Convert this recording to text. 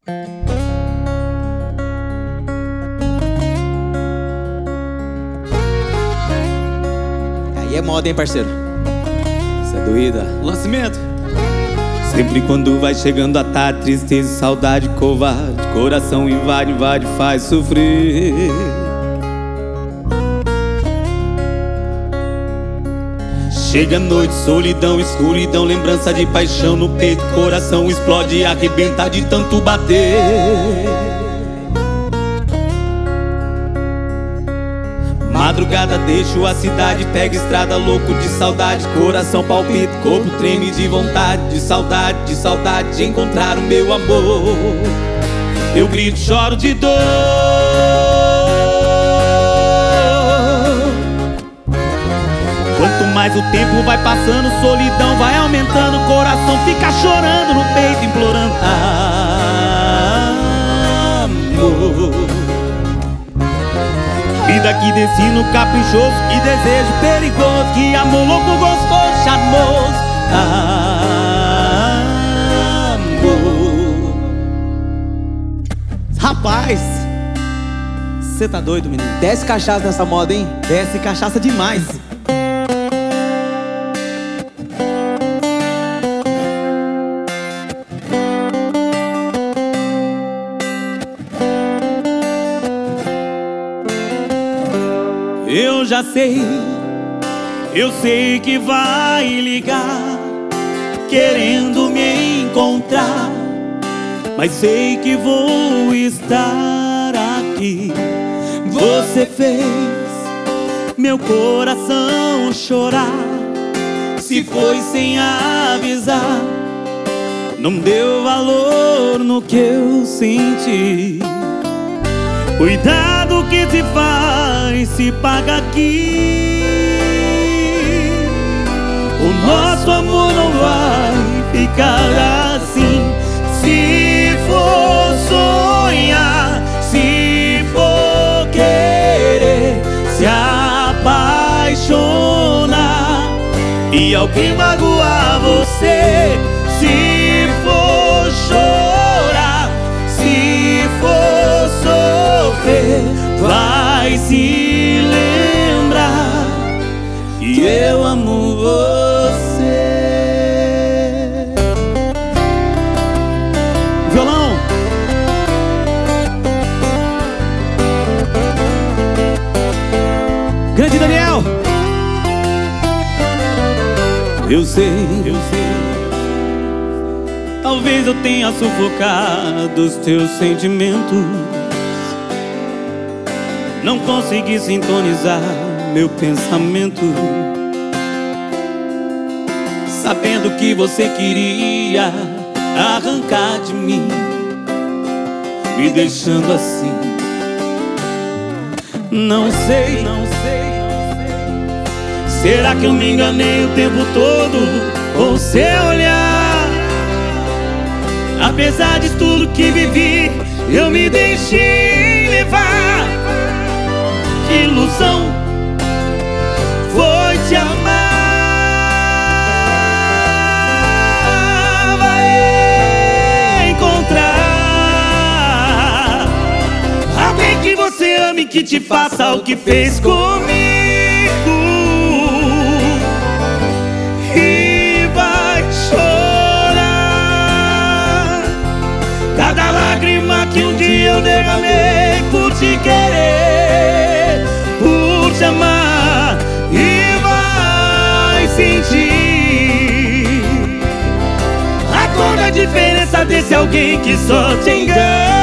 Aí é moda, hein, parceiro? Isso é doída. Lançamento. Sempre quando vai chegando a tarde, tristeza e saudade, covarde, coração invade, invade, faz sofrer. Chega a noite, solidão, escuridão, lembrança de paixão no peito, coração explode e arrebenta de tanto bater. Madrugada deixo a cidade, pega estrada, louco de saudade, coração palpita, corpo treme de vontade, de saudade de encontrar o meu amor. Eu grito, choro de dor. Quanto mais o tempo vai passando, solidão vai aumentando, coração fica chorando no peito, implorando amor. Vida que destino caprichoso, que desejo perigoso, que amor louco, gostoso, charmoso, amor. Rapaz, cê tá doido, menino? Desce cachaça nessa moda, hein? Desce cachaça demais. Eu já sei, eu sei que vai ligar, querendo me encontrar, mas sei que vou estar aqui. Você fez meu coração chorar, se foi sem avisar, não deu valor no que eu senti. Cuidado que se faz, se paga aqui. O nosso amor não vai ficar assim. Se for sonhar, se for querer se apaixonar e alguém magoar você, se for chorar, se for sofrer, vai se lembrar que eu amo você. Violão. Grande Daniel. Eu sei, talvez eu tenha sufocado os teus sentimentos, não consegui sintonizar meu pensamento, sabendo que você queria arrancar de mim, me deixando assim. Não sei, será que eu me enganei o tempo todo com seu olhar? Apesar de tudo que vivi, eu me deixei levar. Que ilusão foi te amar. Vai encontrar alguém que você ame, que te faça o que fez comigo, e vai chorar cada lágrima que um dia eu derramei por te querer, por te amar, e vai sentir a cor da diferença desse alguém que só te engana.